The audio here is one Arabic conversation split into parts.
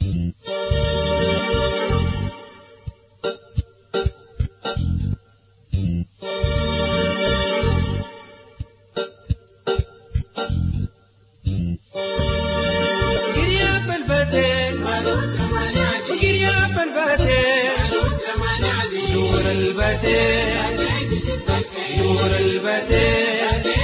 نور البدين نور البدين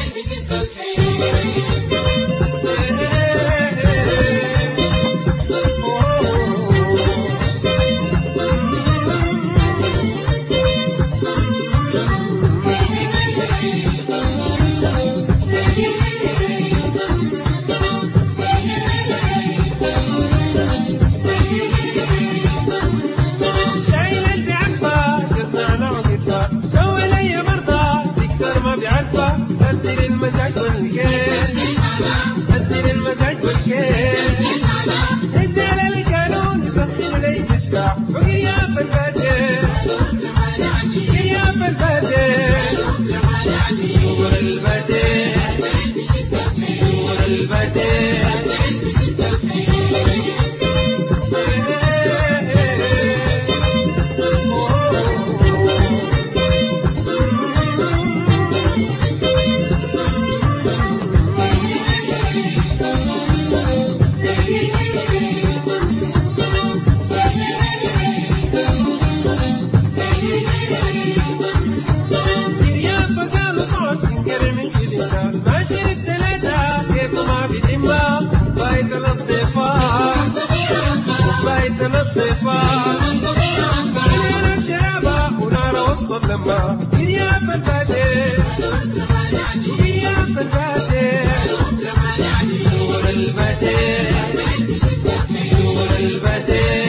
بدل المزاج والكيس بدل المزاج والكيس نسأل القانون يسخن لي تشفع وقيا بالبدل قيا بالبدل نور البدل نور البدل بيت الضيفان كلنا شباب ونار وسط اللمة يا بالبدين يا بالبدين نور البدين نور البدين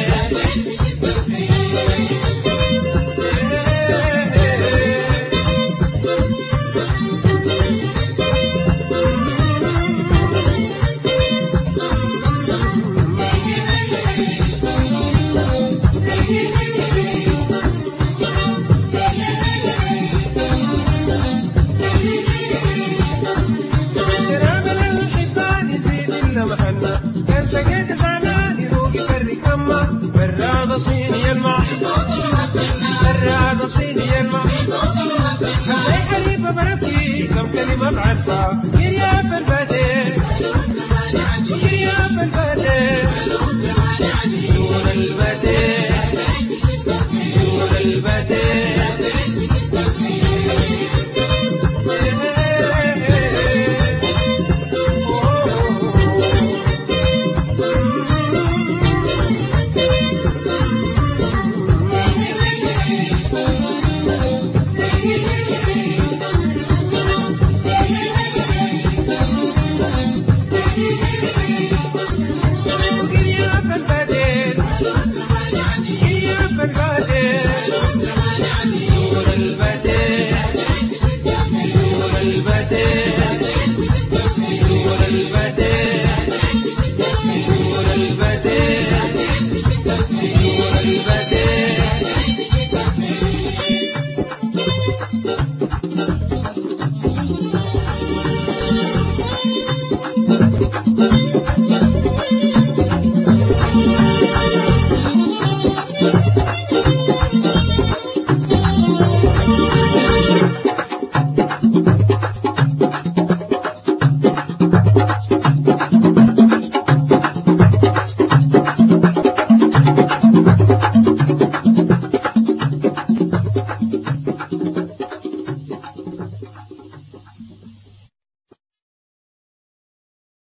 كان سقيت زعلان يروق يفرق همه براد صيني الماء براد صيني الماء زي حليفه بنبكي كم كلمه بعرفها يا بالبدين يا بالبدين